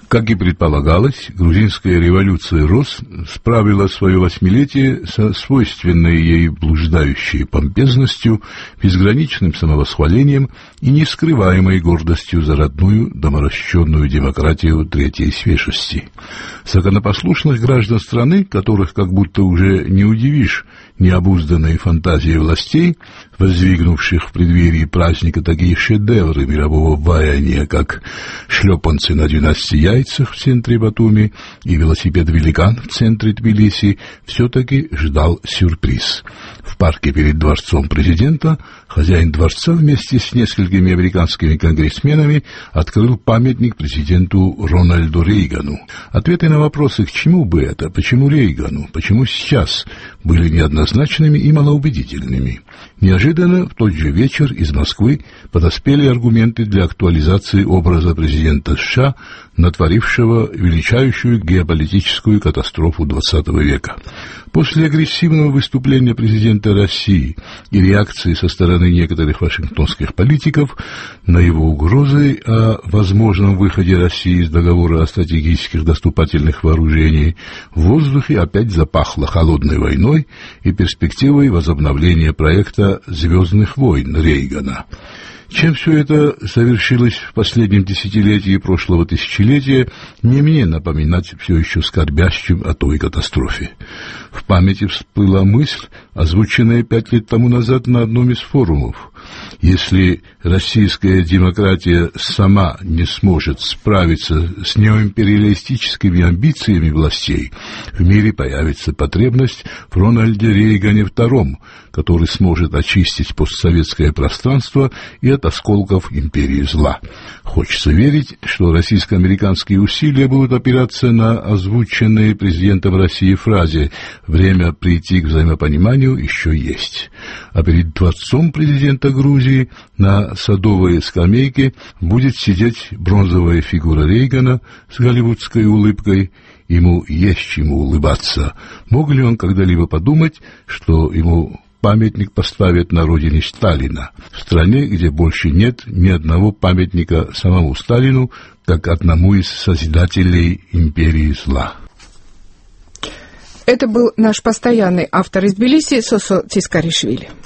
Как и предполагалось, грузинская революция РОС справила свое 8-летие со свойственной ей блуждающей помпезностью, безграничным самовосхвалением и нескрываемой гордостью за родную доморощенную демократию третьей свежести. Законопослушных граждан страны, которых как будто уже не удивишь необузданной фантазией властей, воздвигнувших в преддверии праздника такие шедевры мирового ваяния, как шлепанцы на 12 яйцах в центре Батуми и велосипед-великан в центре Тбилиси, все-таки ждал сюрприз. В парке перед дворцом президента хозяин дворца вместе с несколькими американскими конгрессменами открыл памятник президенту Рональду Рейгану. Ответы на вопросы, к чему бы это, почему Рейгану, почему сейчас, были неоднозначными и малоубедительными. Неожиданно в тот же вечер из Москвы подоспели аргументы для актуализации образа президента США, натворившего величайшую геополитическую катастрофу XX века. После агрессивного выступления президента России и реакции со стороны некоторых вашингтонских политиков на его угрозы о возможном выходе России из договора о стратегических доступательных вооружениях, в воздухе опять запахло холодной войной и перспективой возобновления проекта «Звездных войн» Рейгана. Чем все это совершилось в последнем десятилетии прошлого тысячелетия, не мне напоминать все еще скорбящим о той катастрофе. В памяти всплыла мысль, озвученная 5 лет тому назад на одном из форумов. Если российская демократия сама не сможет справиться с неоимпериалистическими амбициями властей, в мире появится потребность в Рональде Рейгане II, который сможет очистить постсоветское пространство и от осколков империи зла. Хочется верить, что российско-американские усилия будут опираться на озвученные президентом России фразе «Время прийти к взаимопониманию еще есть». А перед дворцом президента Грузии на садовой скамейке будет сидеть бронзовая фигура Рейгана с голливудской улыбкой. Ему есть чему улыбаться. Мог ли он когда-либо подумать, что ему памятник поставят на родине Сталина, в стране, где больше нет ни одного памятника самому Сталину, как одному из созидателей империи зла? Это был наш постоянный автор из Тбилиси Сосо Тискаришвили.